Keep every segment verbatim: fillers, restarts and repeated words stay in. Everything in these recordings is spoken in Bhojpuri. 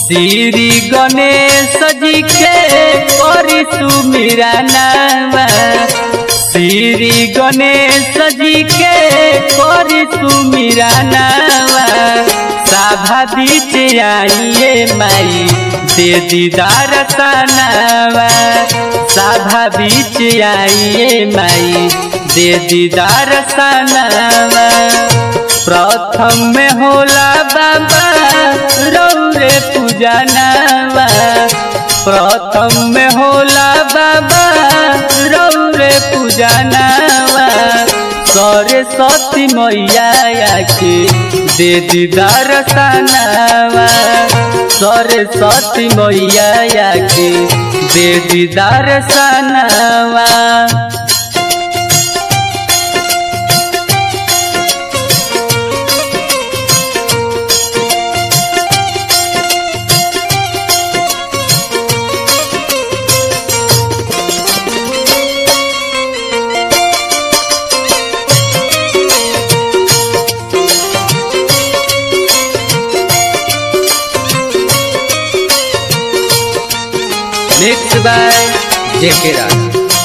श्री गणेश जी के करी सुमिरनवा श्री गणेश जी के करी सुमिरनवा सभा बीच आइए माई दे दीदार सनवा सभा बीच आइए माई दे दीदार सनवा प्रथम में होला बाबा रौरे पूजनवा प्रथम में होला बाबा रौरे पूजनवा सरस्वती मैया के दे दीदार सनवा सरस्वती मैया के दे दीदार सनवा। Mixed by J K Raj।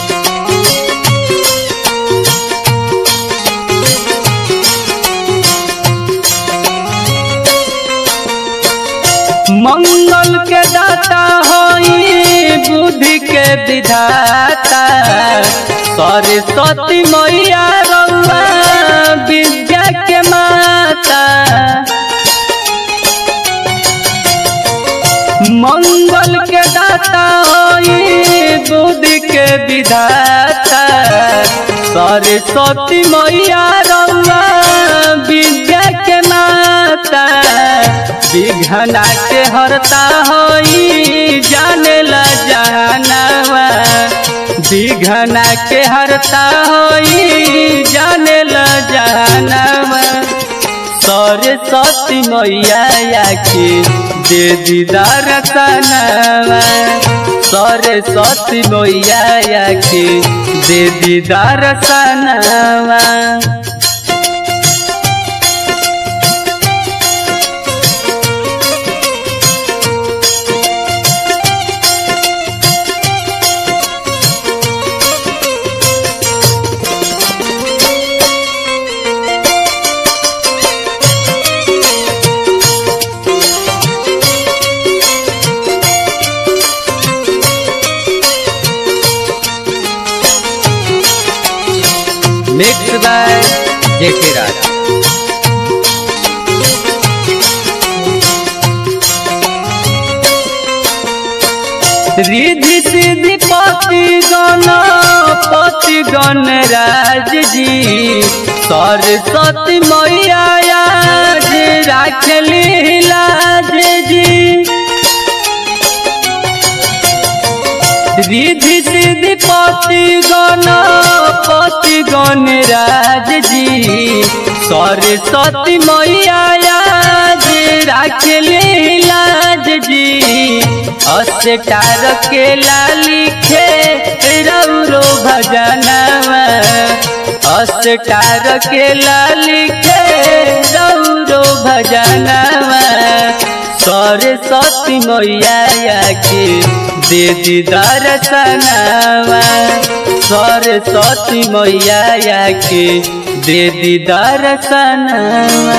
मंगल के दाता होई बुद्धि के विधाता सरस्वती मैया रउआ विद्या के माता मंगल के दाता होई बुद्धि के विधाता सरस्वती मैया रउआ विद्या के माता विघ्ना के हरता होई जानेला जहानवा विघ्ना के हरता होई जानेला जहानवा सरस्वती मैया के दे दीदार सनवा सरस्वती मैया के दे दीदार सनवा। Mixed by J K Raj। Riddhi Siddhi पति गणपति गणराज जी सरस्वती मैया राखली लाज जी रिद्धि सिद्धि पति गणपति गणराज जी सरस्वती मैया राखली लाज जी अस्टार के लिखे रौरो भजनवा अस्टार के लिखे रौरो भजनवा सरस्वती मैया के दे दीदार सनवा सरस्वती मैया के दे दीदार सनवा।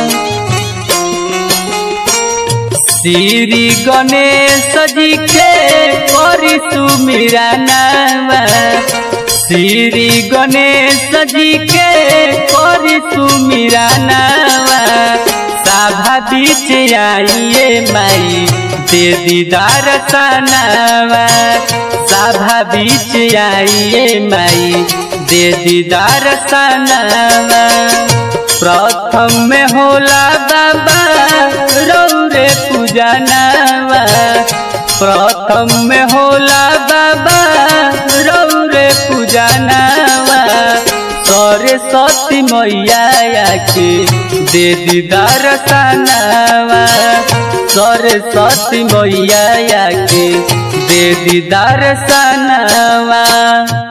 श्री गणेश जी के करी सुमिरनवा श्री गणेश जी के करी सुमिरनवा सभा बीच आइए माई दे दीदार सनवा सभा बीच आइए माई दे दीदार सनवा प्रथम में होला बाबा रौरे पूजनवा प्रथम में होला बाबा रौरे पूजनवा सरस्वती मैया के दे दीदार सनवा सरस्वती मैया के दे दीदार सनवा।